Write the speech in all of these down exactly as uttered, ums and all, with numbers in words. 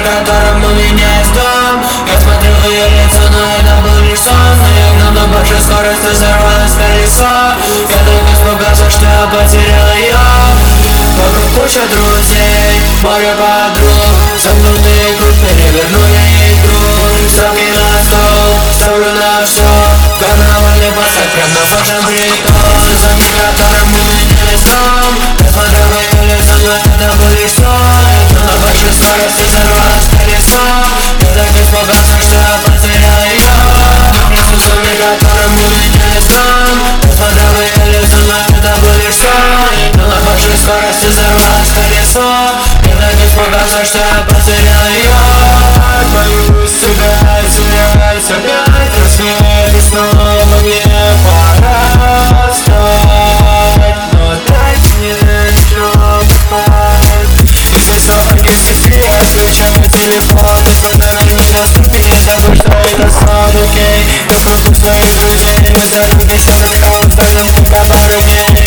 которым мы меняем дом. Я смотрел в ее лицо, но это был лишь сон. Но я гнал на большой скорости, взорвалось колесо. Я так испугался, что я потерял ее. Вокруг куча друзей, море подруг. Замкнутый круг, перевернули игру. Ставки на стол, ставлю на все. Карнавальный посад, прям на фото притон. За миг, которым мы менялись дом. Я смотрел в ее лицо, но это был лишь сон. Но на большой скорости взорвалось колесо. Я так испугался, что я потерял ее. За миг, которым мы менялись дом. Я смотрел в ее лицо, но это был лишь сон. Но на большой скорости взорвалось колесо. Я так испугался, что я потерял ее. Боюсь тебя терять опять. Рассвет и снова мне пора встать. Но дайте мне еще поспать. И здесь сапоги стихи, я включаю телефон. Несмотря на недоступен, я забыл, что это сон, окей. Я пропуск своих друзей. Мы дороги черный хаос, даже только пару дней.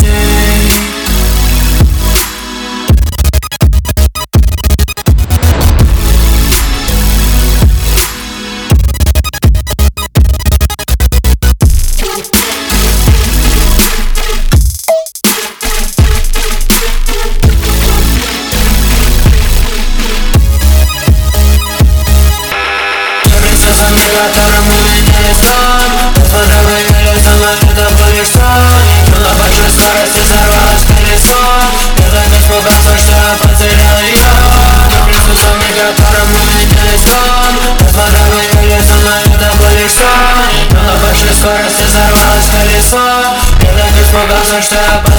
Которым мы менялись дом. Я смотрел в ее лицо, но это был лишь сон. Но на большой скорости взорвалось колесо. Я так испугался, что я потерял ее. За миг, которым мы менялись дом. Я смотрел в ее лицо, но это был лишь сон. Но на большой скорости взорвалось колесо. Я так испугался, что я потерял ее.